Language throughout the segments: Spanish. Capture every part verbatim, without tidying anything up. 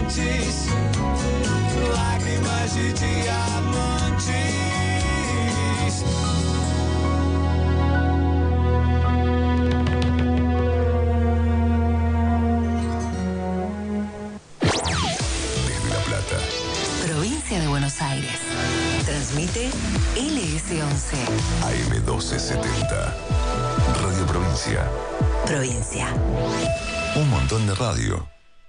diamantes, lágrimas de diamantes. Desde La Plata, provincia de Buenos Aires, transmite L S once. A M doce setenta. Radio Provincia. Provincia. Un montón de radio.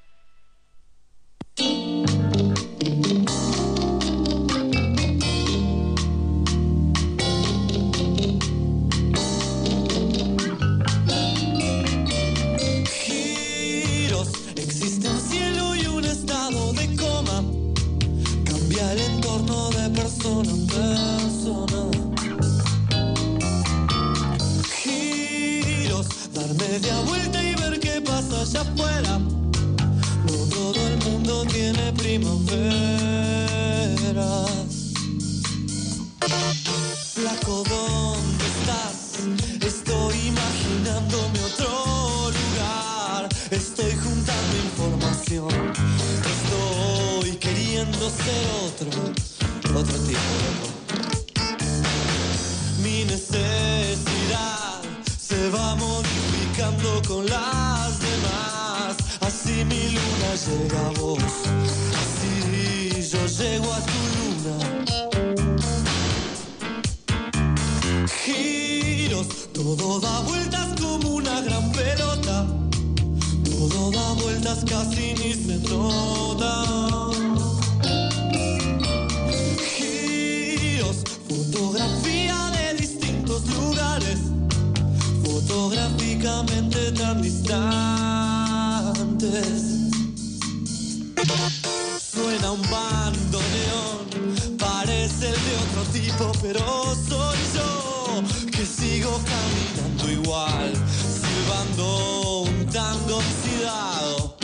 Giros, existe un cielo y un estado de coma. Cambia el entorno de persona en persona. Giros, dar media vuelta y ver qué pasa allá afuera. No todo el mundo tiene primavera. Flaco, ¿dónde estás? Estoy imaginándome otro lugar. Estoy juntando información. Estoy queriendo ser otro, otro tipo loco. Mi necesidad se va modificando con las demás. Así mi luna llega a vos. Así yo llego a tu luna. Giros, todo da vueltas como una gran pelota. Todo da vueltas casi ni se nota. Giros, fotografía de distintos lugares, fotográficamente tan distantes. Suena un bandoneón, parece el de otro tipo, pero soy yo que sigo caminando igual, silbando un tango oxidado.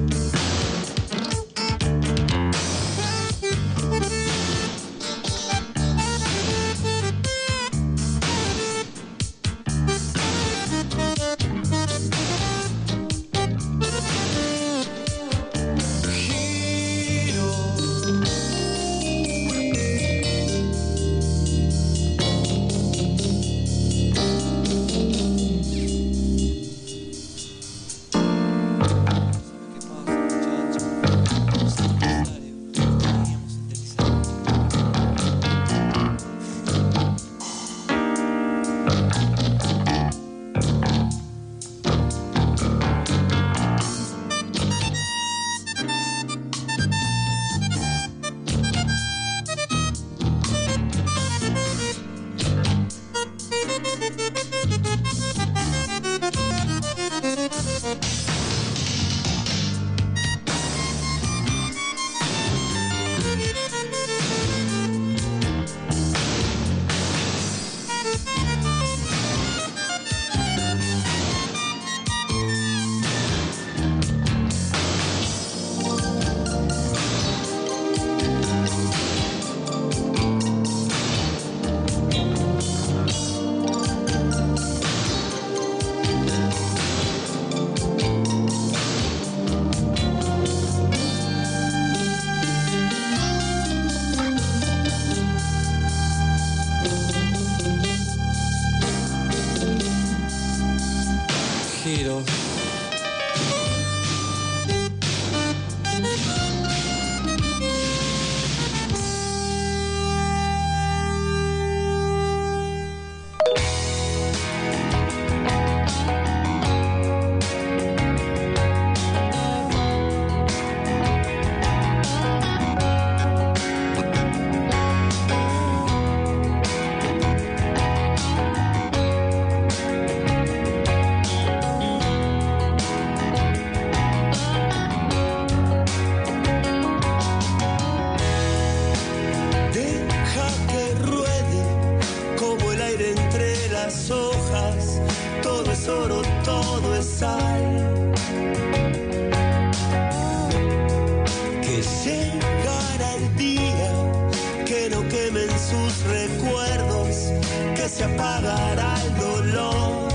se apagará el dolor.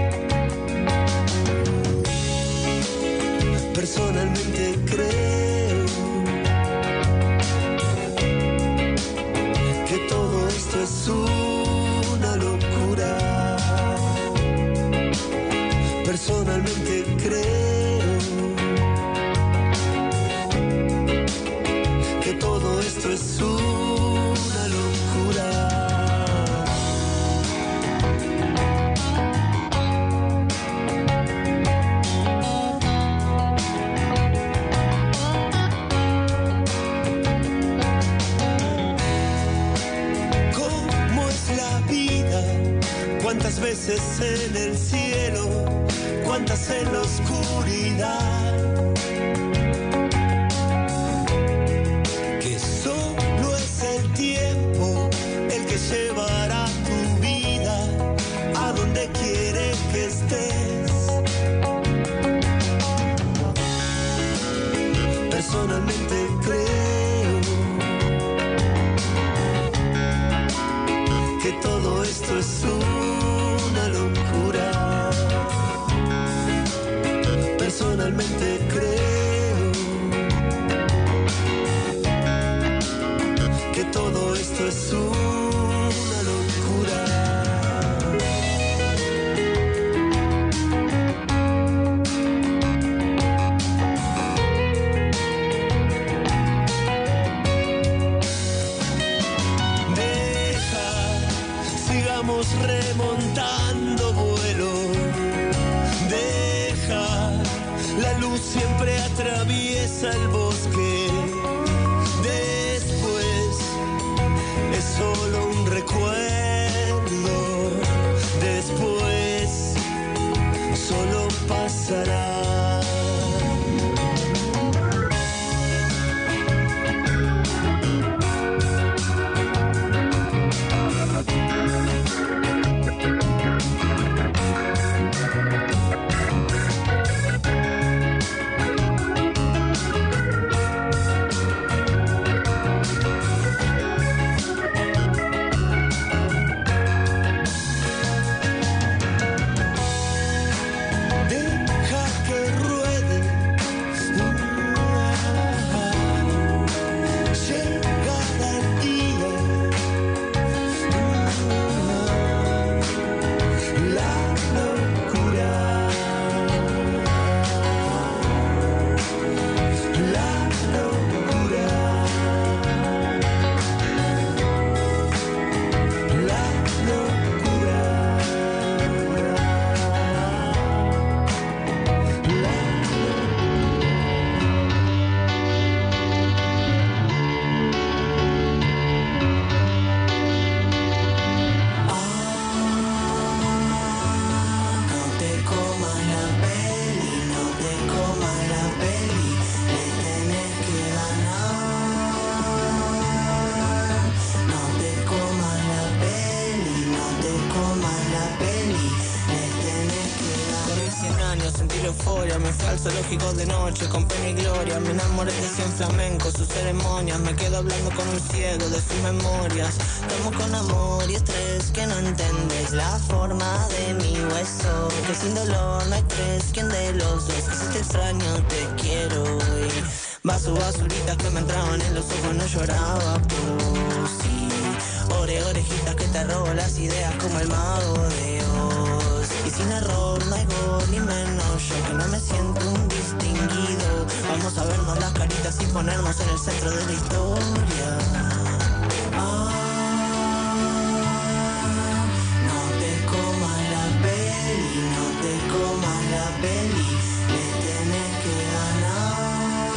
Personalmente creo luces en el cielo, cuántas en la oscuridad. Que solo es el tiempo el que llevará tu vida a donde quiere que estés. Personalmente creo que todo esto es una locura. Personalmente creo que todo esto es una locura. Remontando vuelo, deja, la luz siempre atraviesa el bosque, después es solo un recuerdo, después solo pasará. Zoológico de noche con pena y gloria. Me enamoré de cien flamencos, sus ceremonias. Me quedo hablando con un ciego de sus memorias. Tomo con amor y estrés que no entendés la forma de mi hueso. Que sin dolor no hay tres, ¿quién de los dos? Que si te extraño te quiero. Y vaso basuritas que me entraban en los ojos, no lloraba por sí. Ore, orejitas que te robo las ideas como el mago de Oz. Y sin error no hay gol ni menos yo que no me siento un distinguido. Vamos a vernos las caritas y ponernos en el centro de la historia. Ah, no te comas la peli, no te comas la peli, le tenés que ganar.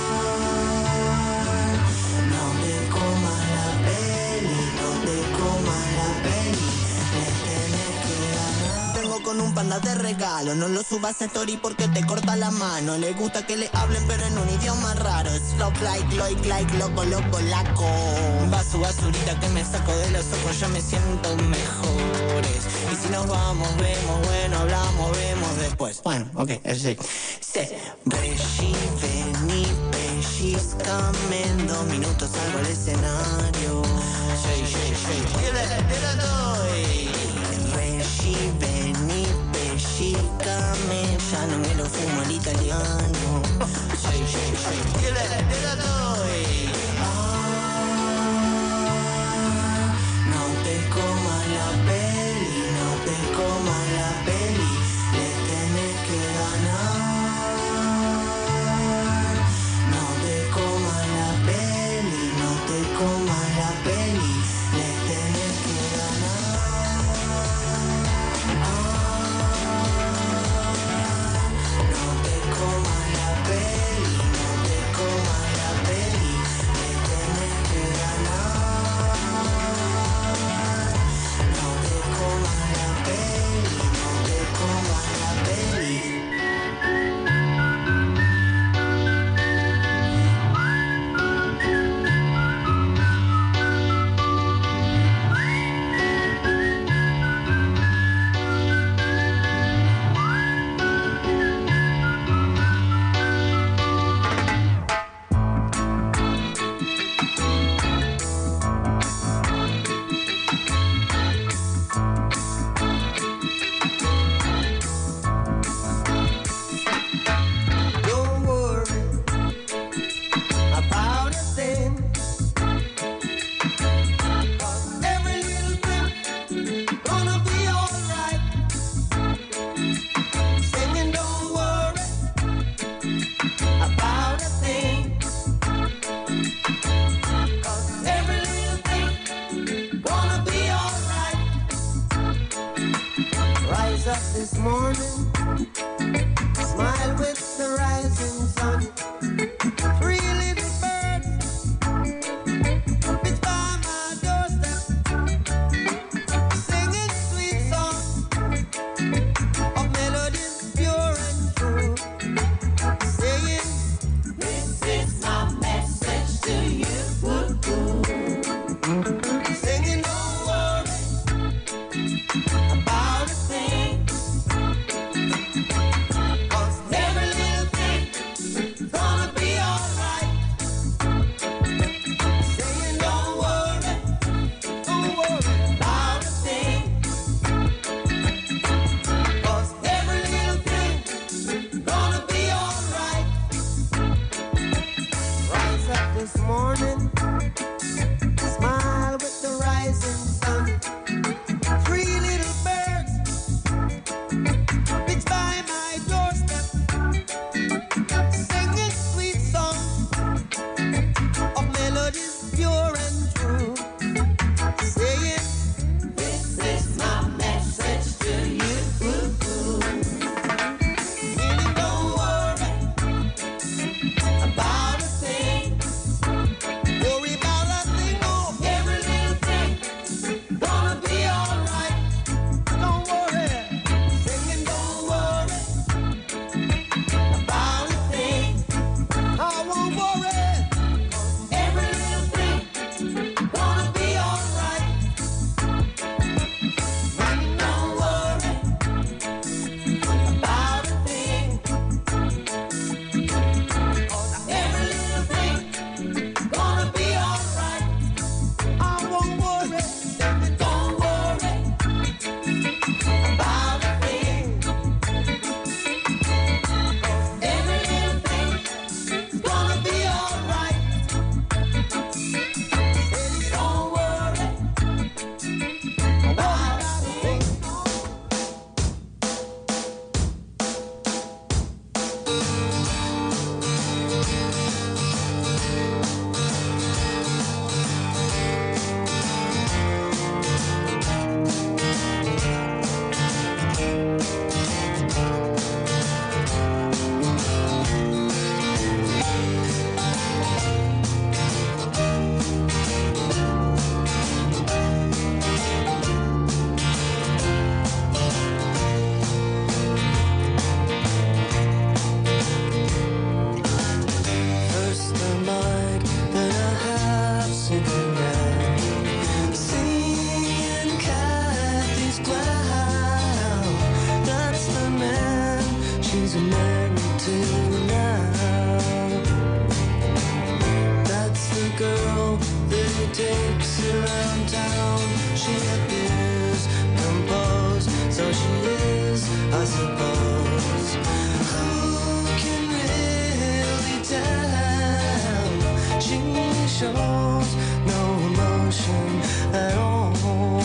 No te comas la peli, no te comas la peli, le tenés que ganar. Tengo con un panda de regalo, no lo subas a story porque te corta la mano. Le gusta que le hablen pero en un idioma raro. Stop like, like, like, loco, loco, laco. Vaso, basurita que me saco de los ojos, ya me siento mejores. Y si nos vamos, vemos, bueno, hablamos, vemos después. Bueno, ok, así. Se Reggie, vení, pellizcame, en dos minutos salgo al escenario. Sí, sí, sí, dile, dile doy. Reggie, vení, pellizcame, ya no me lo fumo el italiano. Sí, sí, sí, dile, dile doy. Ah, no te comas la peli, no te comas la peli, le tenés que ganar. No te comas la peli, no te comas la peli, le tenés que ganar. this morning. Smile with the rising sun. Three little birds fixed by my doorstep, singing sweet songs of melodies pure and true, saying, this is my message to you. Meaning don't worry about a thing. Worry about nothing, no. Every little thing gonna be alright. Don't worry, singing don't worry about a thing. I won't worry. Every little thing gonna be alright. Singing don't worry about a thing. Every little thing gonna be alright. I won't worry. Singing don't worry about a thing. Every little thing gonna be alright. Singing don't worry about a thing. First the night, then a half cigarette, seeing Kathy's cloud. That's the man she's married to now. That's the girl that he takes around town. She appears composed, so she is, I suppose. Who can really tell? She shows no emotion at all.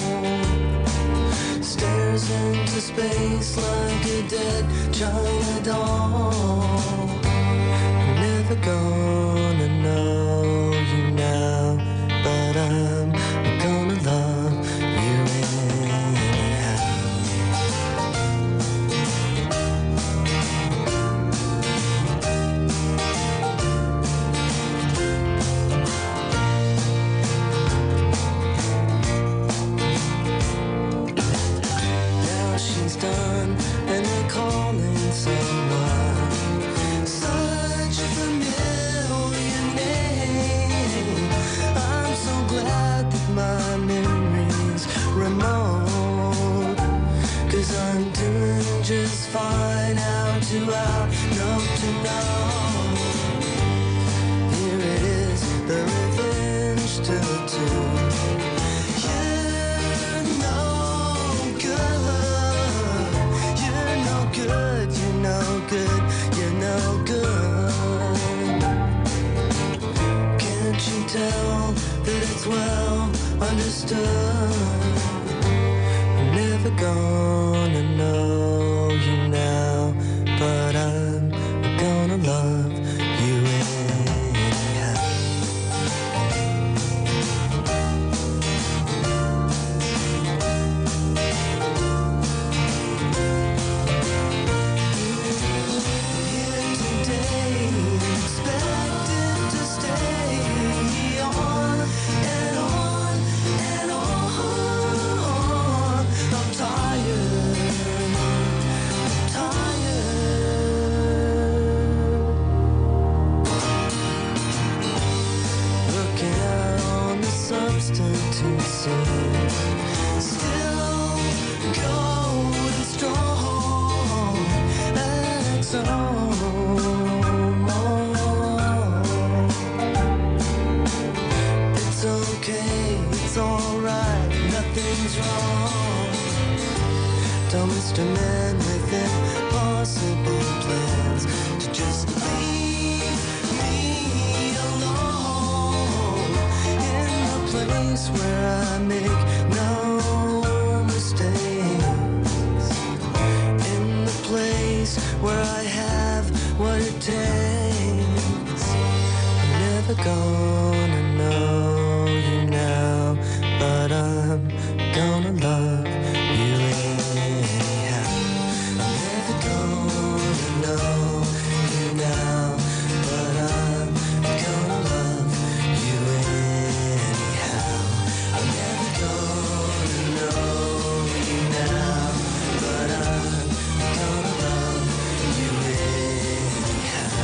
Stares into space like a dead China doll. Never gonna know you now, but I'm gonna love you anyhow. Now she's done, and they're calling someone. Such a familiar name. I'm so glad that my memory's remote, 'cause I'm doing just fine. How to out, no to know. Here it is, the revenge to the two. You're no good. You're no good. You're no good. You're no good. Can't you tell that it's well understood? I'm never gonna know you now, but I'm gonna love you anyhow. Here today, expected to stay on and on and on. I'm tired, I'm tired. Looking out on the substitute scene, still going strong. That's all. It's okay, it's alright, nothing's wrong. Don't Mister Man with impossible plans to just leave me alone. place where I make no mistakes, in the place where I have what it takes. I'm never gonna know you now, but I'm gonna love you anyhow. I'm never gonna know you now, but I'm gonna love you anyhow. I'm never gonna know you now, but I'm gonna love you anyhow.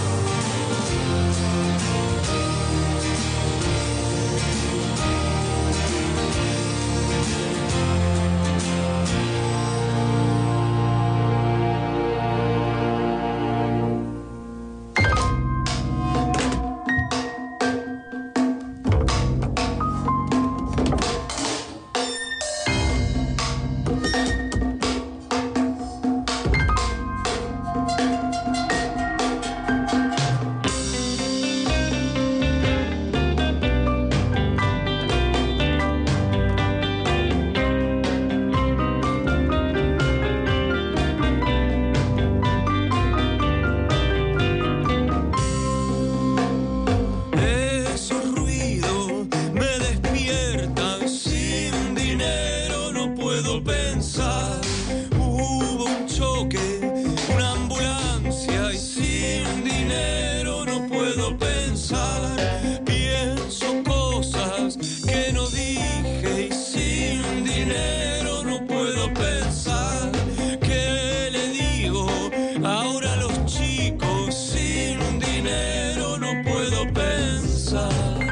Esos ruidos me despiertan, sin dinero no puedo pensar. Hubo un choque, una ambulancia y sin dinero no puedo pensar. Pienso cosas que no dije y sin dinero no puedo pensar. ¿Qué le digo ahora a los chicos? Sin dinero no puedo pensar.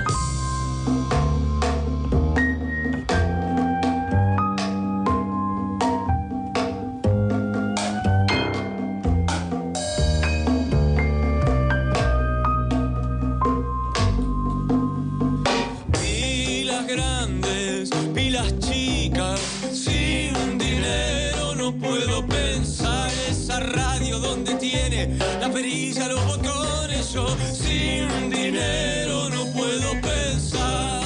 Pilas grandes, pilas chicas, sin dinero no puedo pensar. Esa radio donde tiene la perilla, los botones, yo sin dinero no puedo pensar.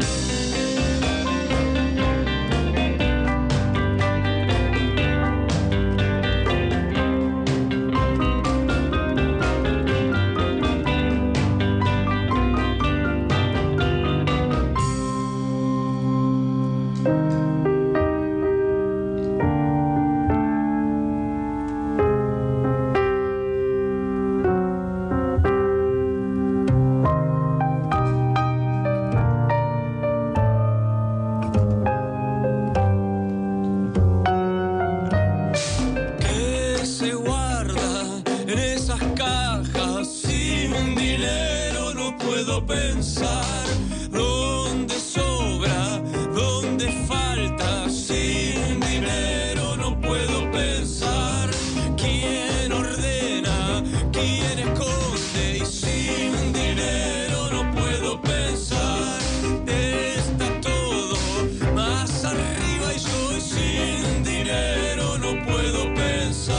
¿Qué se guarda en esas cajas? Sin dinero no puedo pensar. ¿Dónde sobra? ¿Dónde falta? Sin dinero no puedo pensar. ¿Quién ordena? ¿Quién esconde? Y sin dinero no puedo pensar. Está todo más arriba y yo sin dinero no puedo pensar.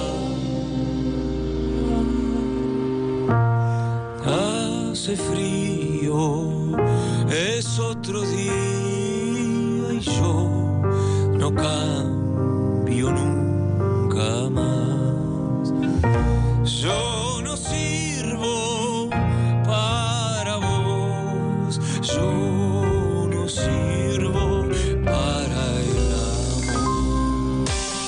Hace frío, es otro día y yo no cambio nunca más. Yo no sirvo para vos, yo no sirvo para el amor.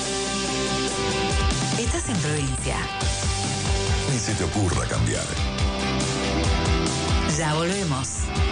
Estás en provincia. Ni se te ocurra cambiar. Ya volvemos.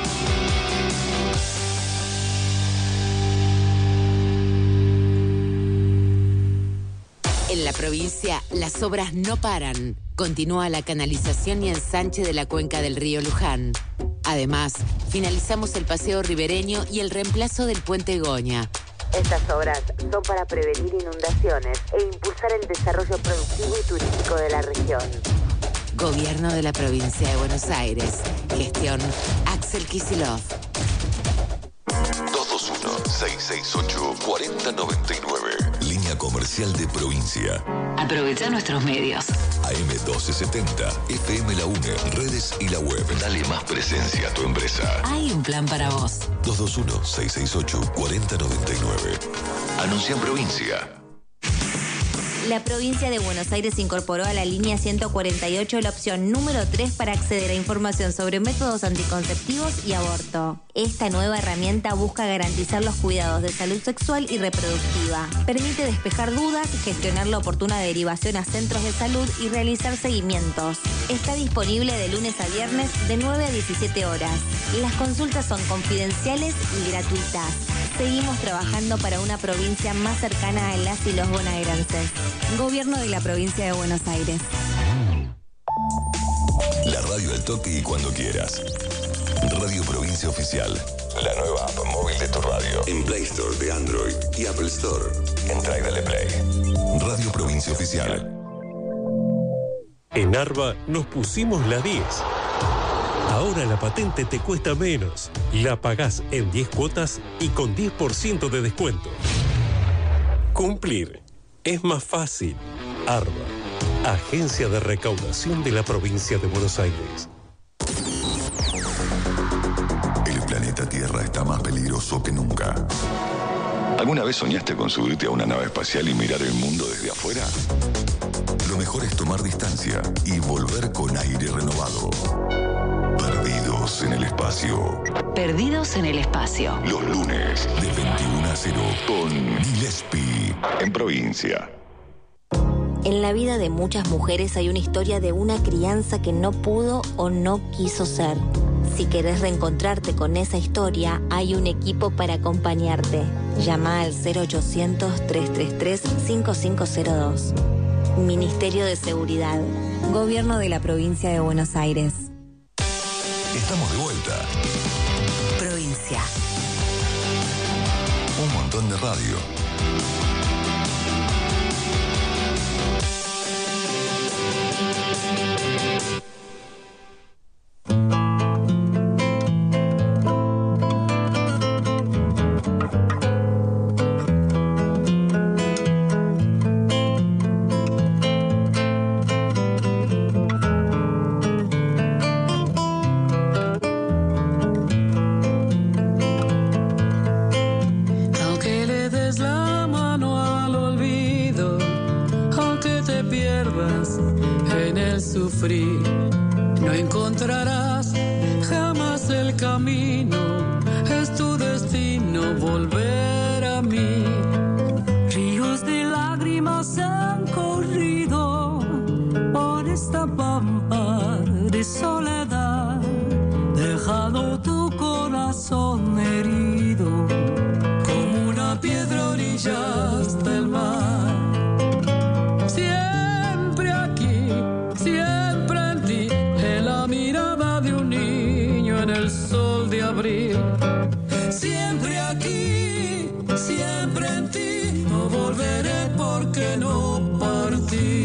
En la provincia, las obras no paran. Continúa la canalización y ensanche de la cuenca del río Luján. Además, finalizamos el paseo ribereño y el reemplazo del puente Goña. Estas obras son para prevenir inundaciones e impulsar el desarrollo productivo y turístico de la región. Gobierno de la provincia de Buenos Aires. Gestión Axel Kicillof. dos dos uno, seis seis ocho, cuatro cero nueve nueve. Línea línea comercial de provincia. Aprovecha nuestros medios. A M doce setenta, F M La UNE, redes y la web. Dale más presencia a tu empresa. Hay un plan para vos. dos dos uno, seis seis ocho, cuatro cero nueve nueve. Anuncia en provincia. La provincia de Buenos Aires incorporó a la línea ciento cuarenta y ocho la opción número tres para acceder a información sobre métodos anticonceptivos y aborto. Esta nueva herramienta busca garantizar los cuidados de salud sexual y reproductiva. Permite despejar dudas, gestionar la oportuna derivación a centros de salud y realizar seguimientos. Está disponible de lunes a viernes de nueve a diecisiete horas. Las consultas son confidenciales y gratuitas. Seguimos trabajando para una provincia más cercana a las y los bonaerenses. Gobierno de la provincia de Buenos Aires. La radio al toque y cuando quieras. Radio Provincia Oficial. La nueva app móvil de tu radio. En Play Store de Android y Apple Store. Entra y dale play. Radio Provincia Oficial. En Arba nos pusimos la diez. Ahora la patente te cuesta menos. La pagás en diez cuotas y con diez por ciento de descuento. Cumplir es más fácil. Arba, Agencia de Recaudación de la Provincia de Buenos Aires. El planeta Tierra está más peligroso que nunca. ¿Alguna vez soñaste con subirte a una nave espacial y mirar el mundo desde afuera? Lo mejor es tomar distancia y volver con aire renovado. Perdidos en el espacio. Perdidos en el espacio. Los lunes de veintiuno a cero con Gillespie en provincia. En la vida de muchas mujeres hay una historia de una crianza que no pudo o no quiso ser. Si querés reencontrarte con esa historia, hay un equipo para acompañarte. Llama al cero ochocientos, trescientos treinta y tres, cincuenta y cinco cero dos. Ministerio de Seguridad. Gobierno de la Provincia de Buenos Aires. Estamos de vuelta. Provincia. Un montón de radio. No encontrarás jamás el camino, es tu destino volver a mí. Ríos de lágrimas han corrido por esta pampa de soledad, dejando tu corazón herido como una piedra a orillas del mar. Siempre aquí, siempre en ti, no volveré porque no partí.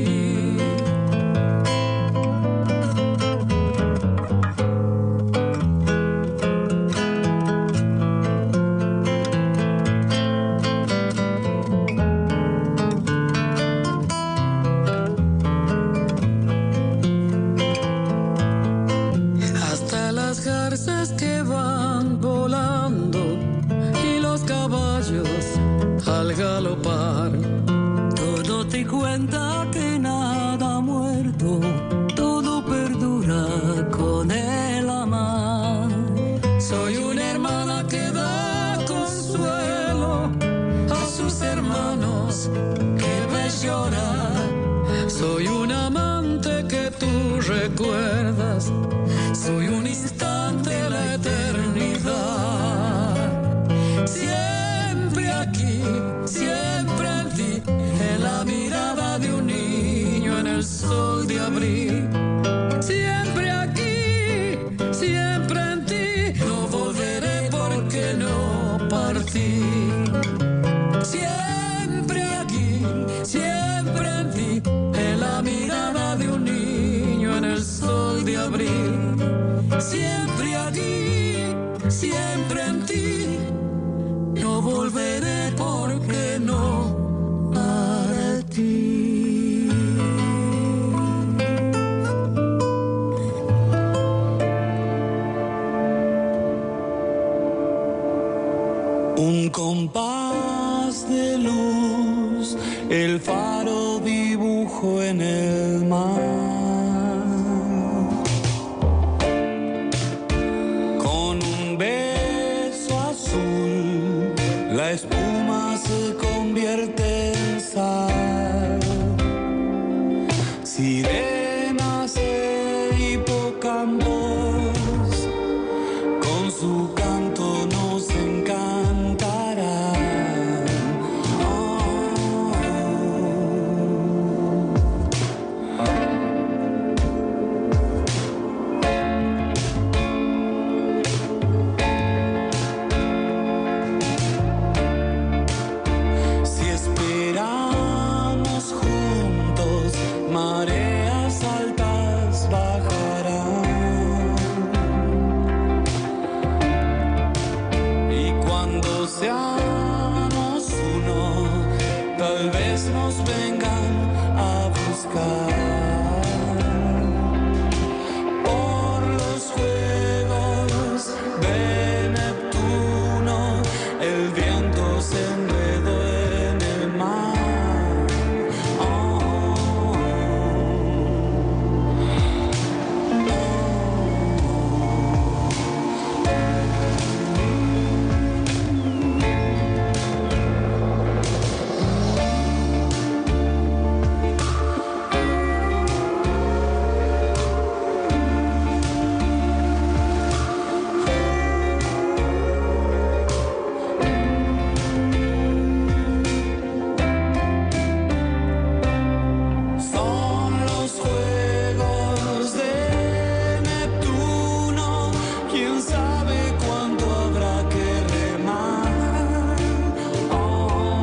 Hasta las garzas que van volando y los caballos al galopar, todo te cuenta que nada ha muerto, todo perdura con el amar. Soy una hermana que da consuelo a sus hermanos que ves llorar. Soy un amante que tú recuerdas, soy un instante de la eternidad. Siempre aquí, siempre en ti, en la mirada de un niño en el sol de abril. Siempre aquí, siempre en ti, no volveré porque no partí. Siempre aquí, siempre en ti, en la mirada de un niño en el sol de abril. Siempre aquí, siempre en ti, no volveré porque no Un compás de luz, el faro dibujo en el mar. Con un beso azul, la espuma se convierte en sal. Sirenas e hipocampos, con su canto nos encantarán. Oh. Si esperamos juntos, mareas altas bajarán. Y cuando seamos uno, tal vez nos vengan a buscar. Por los juegos de Neptuno, el viento se enredó en el mar. Oh. Son los juegos de Neptuno, quién sabe cuánto habrá que remar. Oh.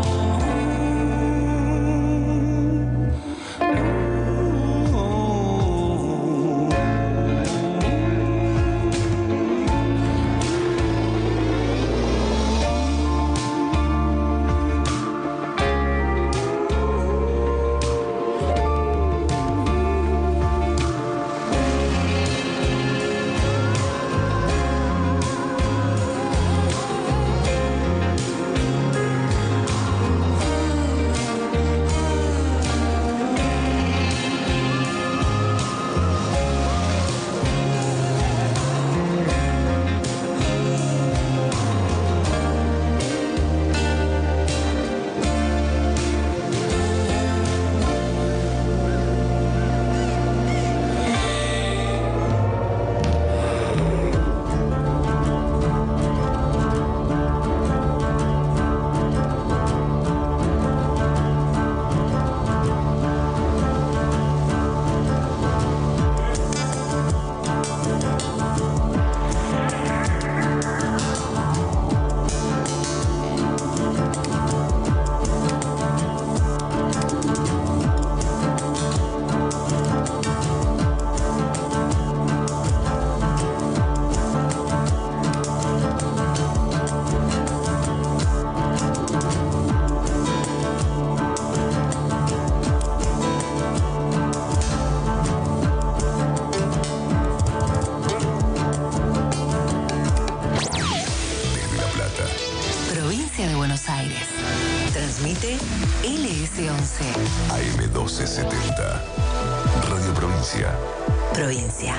Desde La Plata, Provincia de Buenos Aires. Transmite L S once. A M doce setenta. Radio Provincia. Provincia.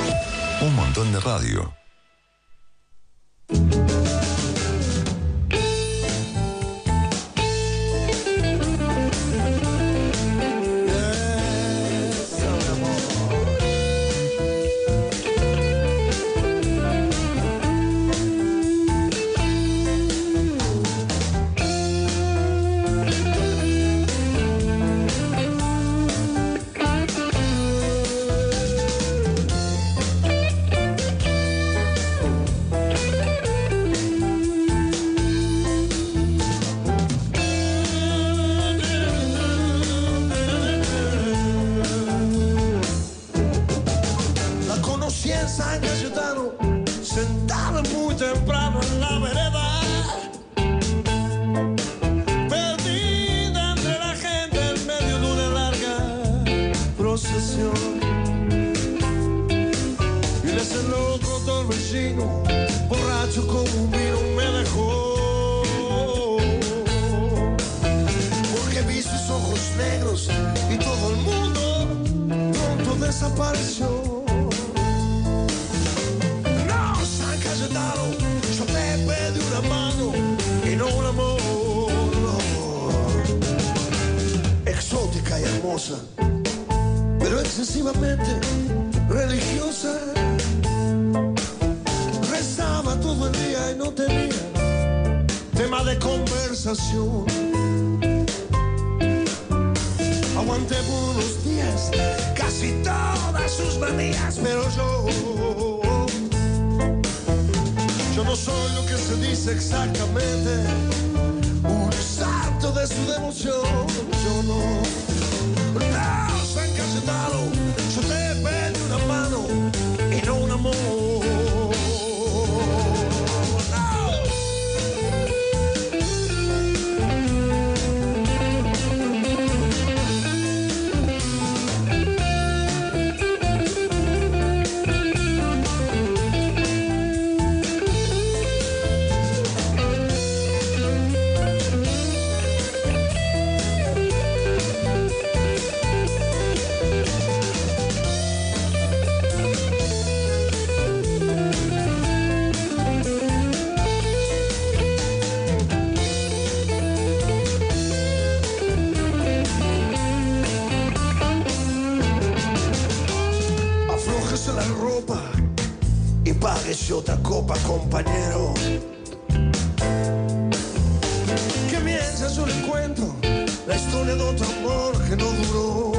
Un montón de radio. Borracho como un vino me dejó. negros y todo el mundo pronto desapareció. No, San Cayetano, yo te pedí una mano y no un amor. Exótica y hermosa, pero excesivamente religiosa. Rezaba todo el día y no tenía tema de conversación. Aguanté por unos días casi todas sus manías, pero yo Yo no soy lo que se dice exactamente un santo de su devoción. Yo no, no, San Cayetano, yo te pedí una mano y no un amor. Páguese otra copa, compañero. Que mientras yo le cuento la historia de otro amor que no duró.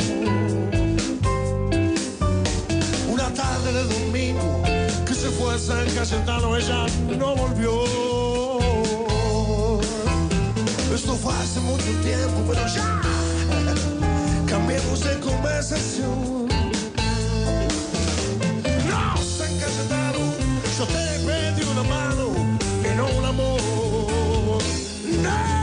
Una tarde de domingo que se fue a San Cayetano, ella no volvió. Esto fue hace mucho tiempo, pero ya cambiemos de conversación. Yo te pedí una mano y no un amor. ¡No!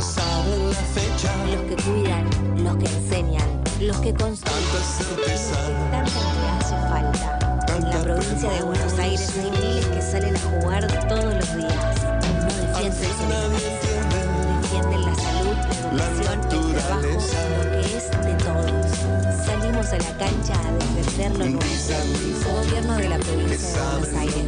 saben la fecha. Los que cuidan, los que enseñan, los que construyen, Tanta certeza, tanta que hace falta. En la provincia de Buenos Aires hay miles que salen a jugar todos los días. No defienden su defienden la salud, la educación, el trabajo, lo que es de todos. Salimos a la cancha a defender lo nuestro. Gobierno de la provincia de Buenos Aires.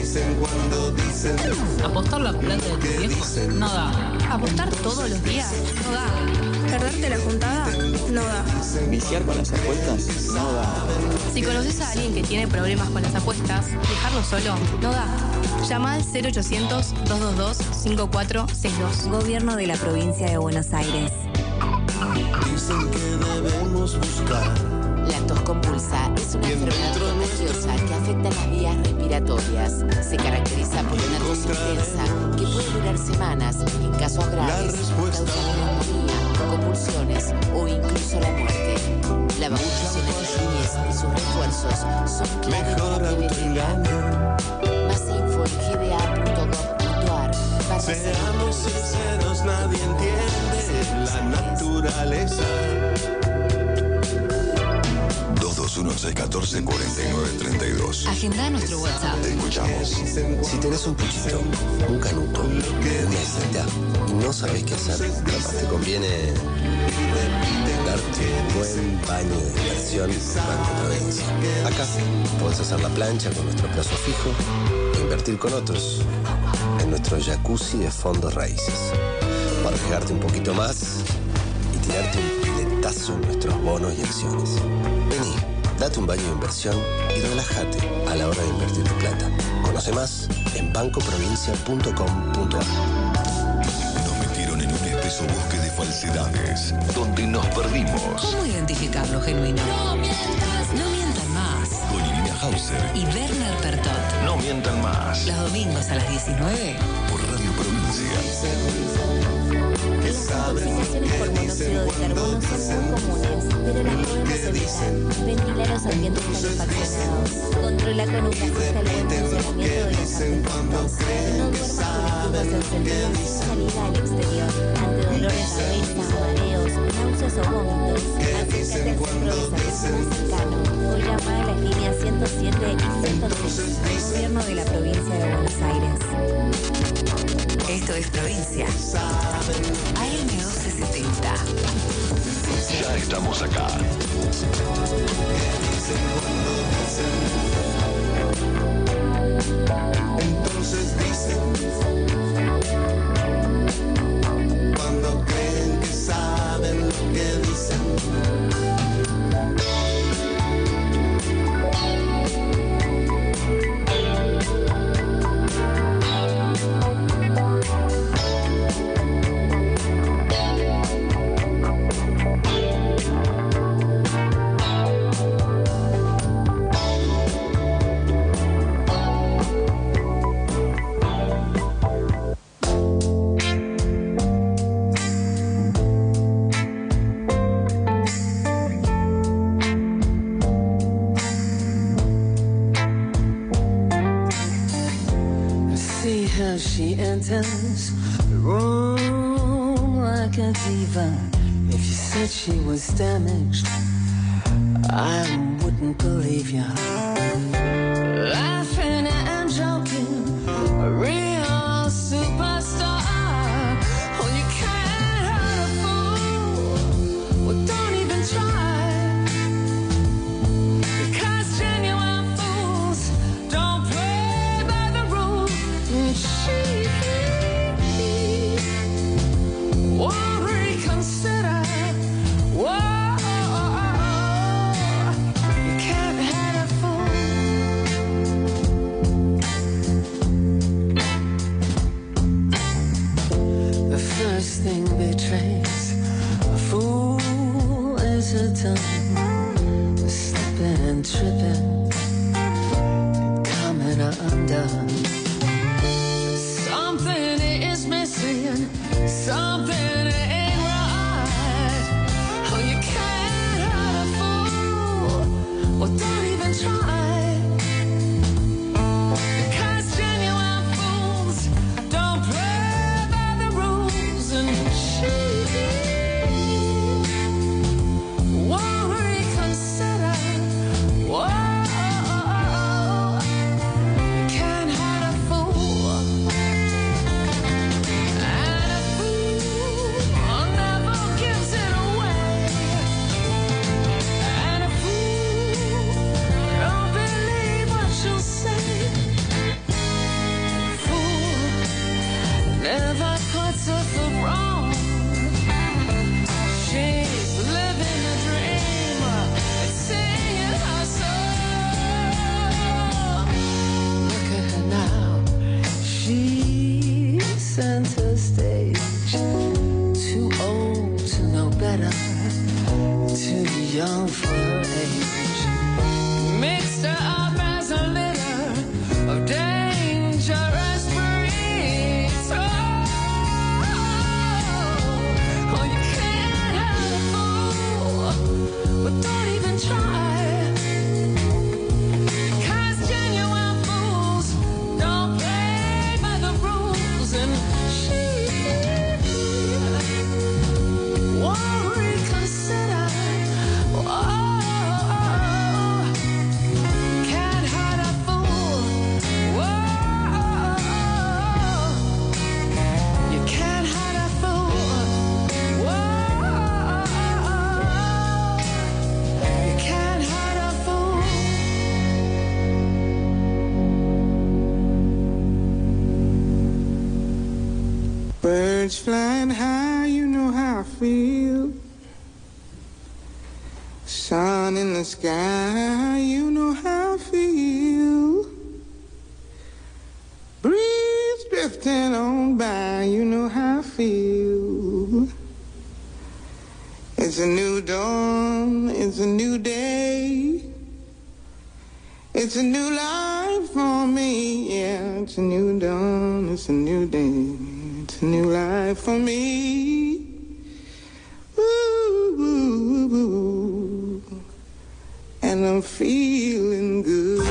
Apostar la plata de tus viejos no da. Apostar todos los días no da. Perderte la juntada no da. Viciar con las apuestas no da. Si conoces a alguien que tiene problemas con las apuestas, dejarlo solo no da. Llama al cero ochocientos, dos dos dos, cinco cuatro seis dos. Gobierno de la provincia de Buenos Aires. dicen que debemos buscar. La tos compulsa es una enfermedad contagiosa que afecta las vías respiratorias. Se caracteriza por una tos intensa que puede durar semanas, en casos graves, causar neumonía, convulsiones o incluso la muerte. La vacunación en la niñez y sus refuerzos son clave para prevenirla. Más info en g d a punto gov punto a r. Seamos sinceros, nadie entiende la naturaleza. dos dos uno, seis uno cuatro, cuatro nueve tres dos. Agenda nuestro WhatsApp. Te escuchamos. Si tenés un puchito, un canuto, una isita y no sabés qué hacer, capaz te conviene darte un buen baño de diversión en Banco Provincia. Acá podés hacer la plancha con nuestro plazo fijo e invertir con otros en nuestro jacuzzi de fondos raíces. Para arriesgarte un poquito más y tirarte un piletazo en nuestros bonos y acciones. Vení, date un baño de inversión y relájate a la hora de invertir tu plata. Conoce más en banco provincia punto com punto a r. Nos metieron en un espeso bosque de falsedades, donde nos perdimos. ¿Cómo identificar lo genuino? No mientas, no mientan más. Con Irina Hauser Y Werner Pertot. No mientan más. Los domingos a las diecinueve. Por Radio Provincia. Las contaminaciones por monóxido de carbono son muy comunes, pero las podemos evitar. Ventila los ambientes calefaccionados. Controla con un cajista el buen funcionamiento de los artefactos. No duermas con estufas encendidas sin salida al exterior. Ante dolores de cabeza, mareos, náuseas o vómitos, acércate al centro de salud más cercano o llama a las líneas ciento siete y ciento tres. Gobierno de la provincia de Buenos Aires. Esto es Provincia. A M doce setenta. Ya estamos acá. Entonces dicen, cuando creen que saben lo que dicen. She enters the room like a diva. If you said she was damaged, I wouldn't believe you. Laughing and joking, a real superstar. Oh, you can't hurt a fool. Well, don't even try. Because genuine fools don't play by the rules. She won't reconsider. Whoa, you can't hurt a fool. The first thing betrays a fool is her tongue, slipping and tripping, coming undone. Something is missing, something ain't right. Oh, you can't hurt a fool. Well, don't even try. Because genuine fools don't play by the rules. And she Birds flying high, you know how I feel. Sun in the sky, you know how I feel. Breeze drifting on by, you know how I feel. It's a new dawn, it's a new day. It's a new life for me, yeah. It's a new dawn, it's a new day. It's a new life for me. Ooh, ooh, ooh. And I'm feeling good.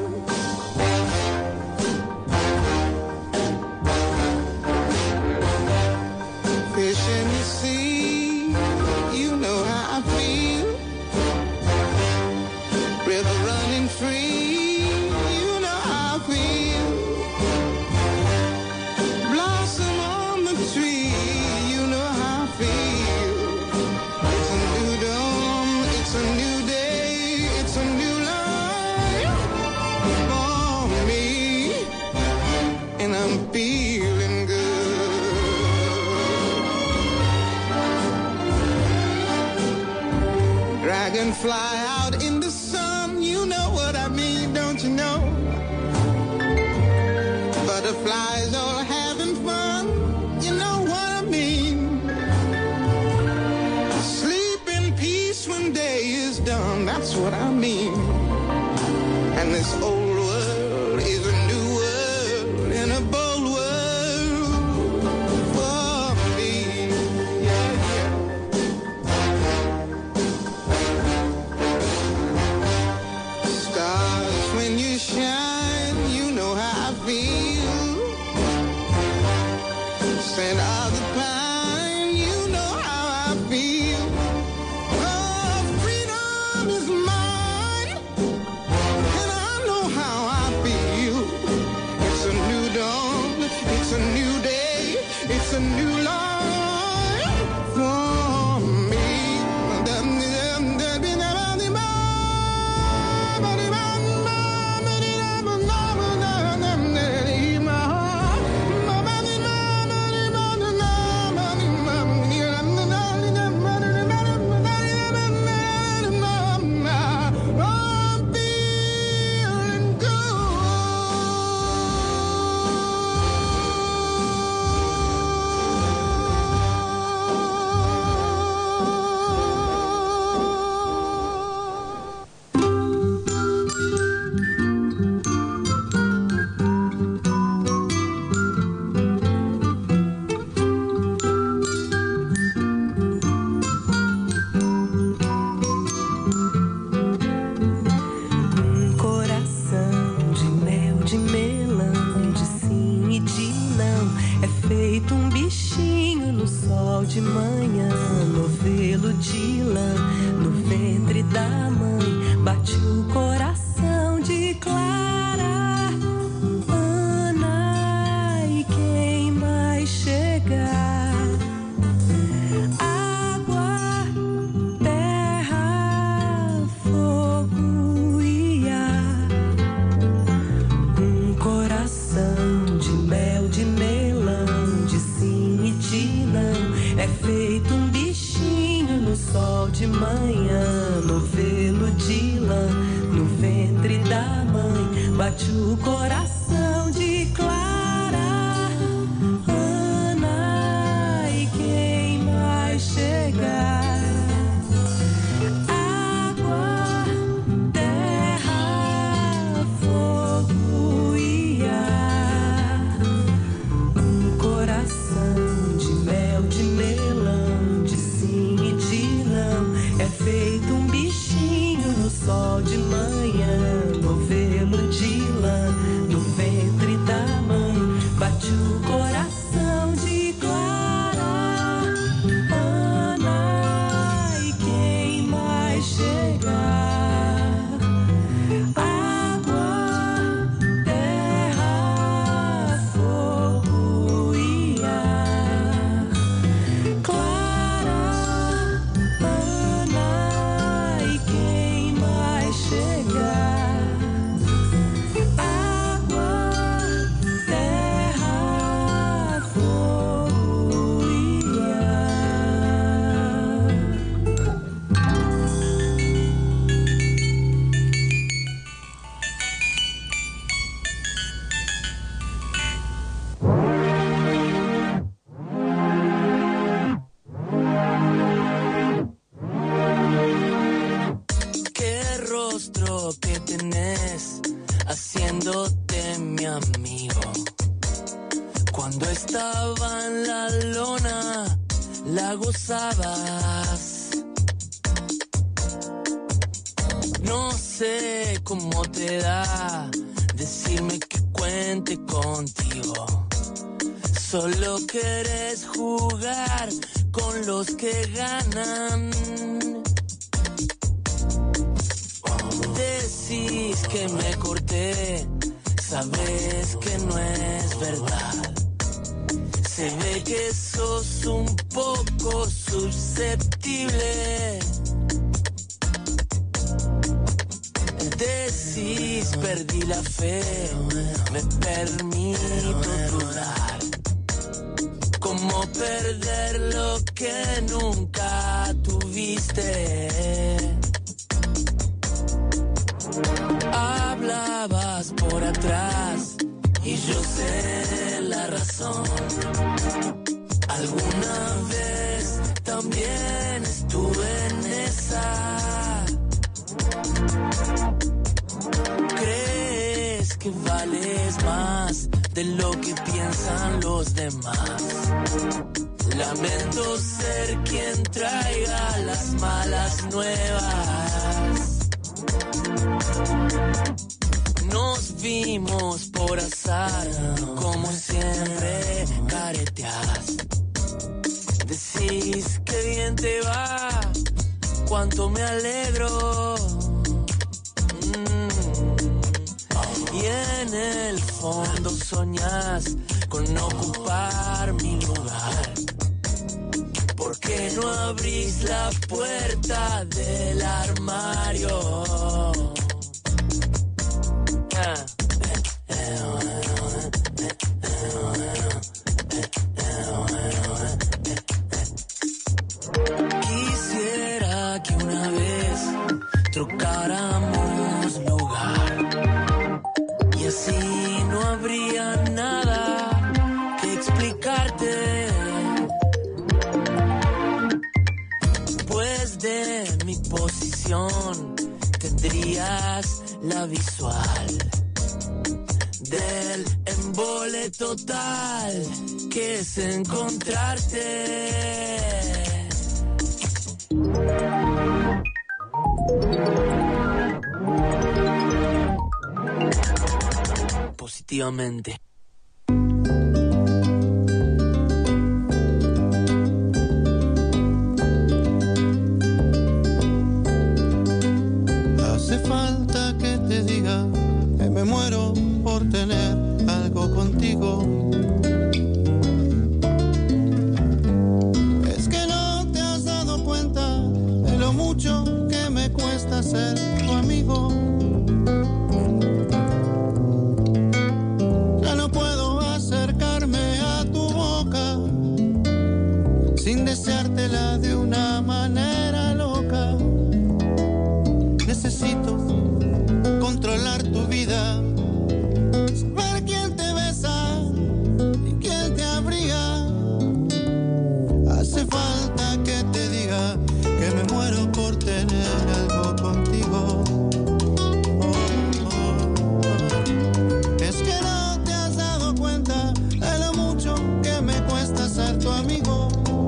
Fish in the sea, you know how I feel. River running free, you know how I feel. Blossom on the tree, you know how I feel. It's a new dawn, it's a new day, it's a new life for me. And I'm feeling good. Dragonfly out in the sun, you know what I mean, don't you know? Butterflies all having fun, you know what I mean. Sleep in peace when day is done, that's what I mean. And this old world is a new world and a bold world for me. Yeah, yeah. Stars, when you shine, you know how I feel. Scent of the pine, you know how I feel. Oh, freedom is mine, and I know how I feel. It's a new dawn, it's a new day, it's a new life for me. Um coração de mel, de melão, de sim e de não. É feito um bichinho no sol de manhã, novelo de lã, no ventre da mãe. Bate o coração de Clara, Ana e quem mais chegar. Água, terra, fogo e ar. Um coração de mel, de melão, de sim e de não. É feito um bichinho no sol de manhã, novelo de lã, no ventre da mãe. Bate o coração de Clara, Ana e quem mais chegar. Água, terra, fogo e ar. Um coração de mel, de melão, de sim e de não. É feito um bichinho no sol de manhã, novelo de lã, no estaba en la lona, la gozabas. No sé cómo te da decirme que cuente contigo. Solo querés jugar con los que ganan. Decís que me corté, sabes que no es verdad. Se ve que sos un poco susceptible. Decís perdí la fe, me permito dudar. ¿Cómo perder lo que nunca tuviste? Hablabas por atrás y yo sé la razón. Alguna vez también estuve en esa. ¿Crees que vales más de lo que piensan los demás? Lamento ser quien traiga las malas nuevas. Nos vimos por azar, como siempre careteas. Decís que bien te va, cuánto me alegro. Mm. Y en el fondo soñás con ocupar mi lugar. ¿Por qué no abrís la puerta del armario? Ah. Quisiera que una vez trocáramos lugar y así no habría nada que explicarte. Pues de mi posición tendrías la visual del embole total que es encontrarte. Positivamente. Hace falta que te diga que me muero por tener algo contigo. Es que no te has dado cuenta de lo mucho que me cuesta ser tu amigo. Ya no puedo acercarme a tu boca sin deseártela de una manera loca. Necesito controlar tu vida, saber quién te besa y quién te abriga. Hace falta que te diga que me muero por tener algo contigo. Oh, oh, oh. Es que no te has dado cuenta de lo mucho que me cuesta ser tu amigo.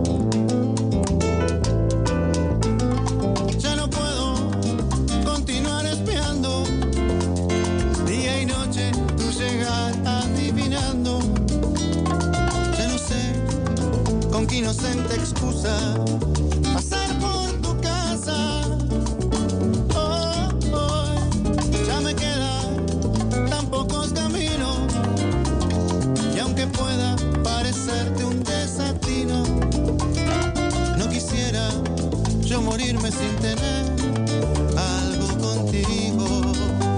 Ya no puedo continuar espiando, día y noche tú llegas adivinando. Ya no sé con qué inocente excusa pasar por tu casa. Oh, oh, ya me quedan tan pocos caminos y aunque pueda parecerte un desatino, no quisiera yo morirme sin tener algo contigo.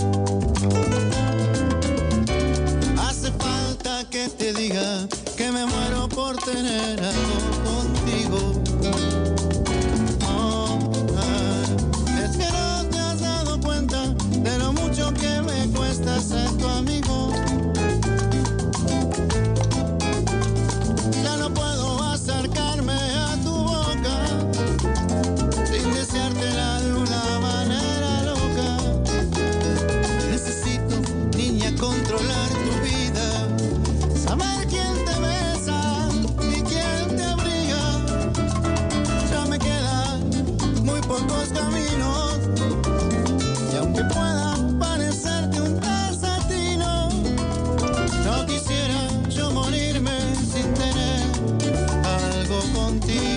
Hace falta que te diga que me muero por tener algo contigo. Oh, ah, es que no te has dado cuenta de lo mucho que me cuesta ser tu amigo. Ya no puedo acercarme a tu boca sin deseártela de una manera loca. Necesito, niña, controlar tu vida, saber quién te besa contigo.